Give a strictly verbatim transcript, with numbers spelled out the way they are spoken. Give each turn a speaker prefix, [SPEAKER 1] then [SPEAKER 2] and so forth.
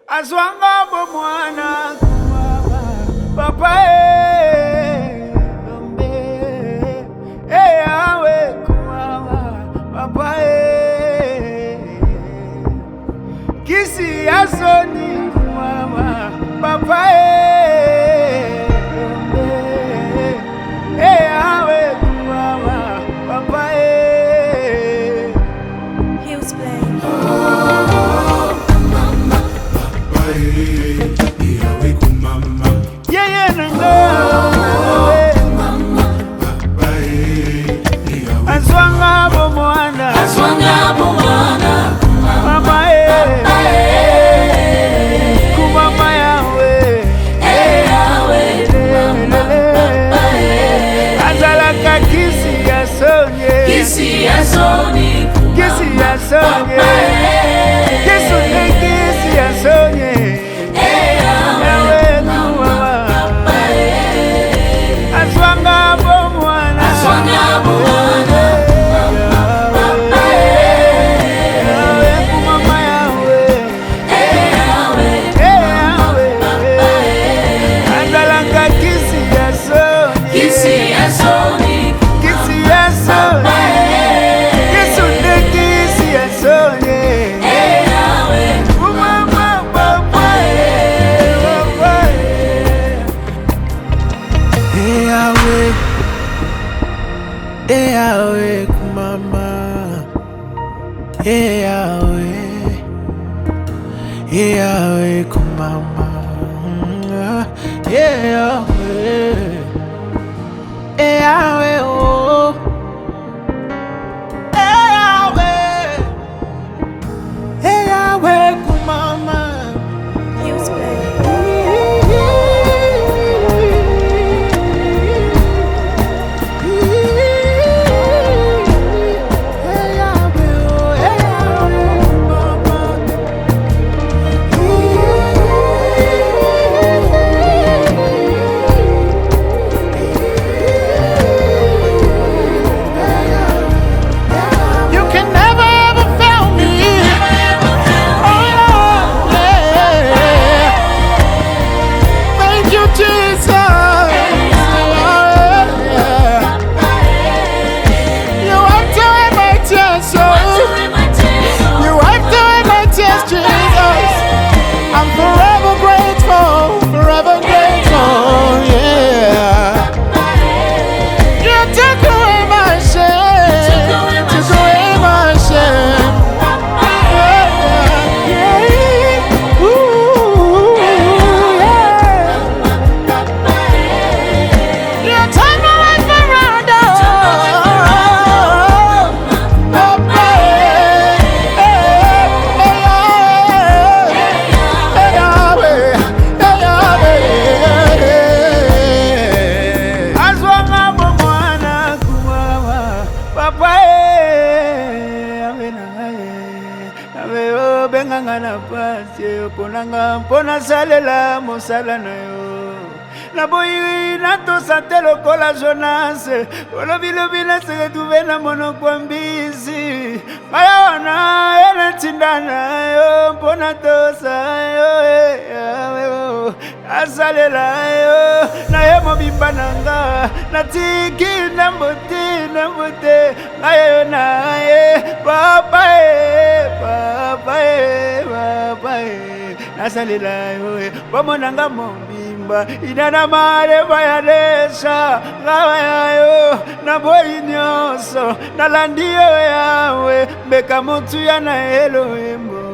[SPEAKER 1] Azwanga bo mwana kumama papa eh dombe eh awe kumama papa eh kisi asoni kumama papa eh dombe eh awe kumama papa eh
[SPEAKER 2] He was playing.
[SPEAKER 1] Yeah, nanga Azwanga bo mwana
[SPEAKER 2] Azwanga bo mwana
[SPEAKER 1] mama eh kumama yawe
[SPEAKER 2] eh yawe
[SPEAKER 1] mama eh azalaka kisi ya sonye
[SPEAKER 2] kisi ya soni
[SPEAKER 1] kisi ya sonye kisi kisi ya sonye
[SPEAKER 2] eh yawe
[SPEAKER 1] Azwanga bo mwana
[SPEAKER 2] Azwanga bo mwana
[SPEAKER 1] yawe kumama yawe
[SPEAKER 2] eh yawe
[SPEAKER 1] azalaka kisi ya sonye
[SPEAKER 2] kisi ya soni
[SPEAKER 1] kisi ya sonye kisi kisi ya sonye
[SPEAKER 2] eh yawe
[SPEAKER 1] kumama papa papa
[SPEAKER 3] Hey Yahweh, hey Yahweh, kumama. Hey Yahweh, hey Yahweh, kumama. Hey Yahweh, hey Yahweh, oh. Hey Yahweh, hey Yahweh, kumama.
[SPEAKER 2] He was playing.
[SPEAKER 3] You can never ever fail me. Oh, yeah. Thank you, Jesus. You wiped away my tears, so you wiped away my tears, Jesus. I'm forever grateful, forever grateful, yeah. You took away my shame, took away my shame. Yeah, yeah. Ooh, yeah. You turned my life around, oh. Papa, eh, eh, eh, Yahweh, eh, Yahweh, eh.
[SPEAKER 1] Azwanga bo mwana kumama papa eh amena eh ame o benganga na pasi ponanga pona salela mosala na yo na boyi na to satelo kola Jonas olobi lobi na se tuve na monoko mbisi maya wana ene tindana yo pona to sa yo ame o asalela yo na ye mobimba nanga na tiki na mbote na mbote ngayo na ye papa e papa e papa e nasalela yo bamonanga mobimba inana mare bayalesa ngawa yo na boyi nyonso nalandi yo yawe mbeka motu ya na Elohim.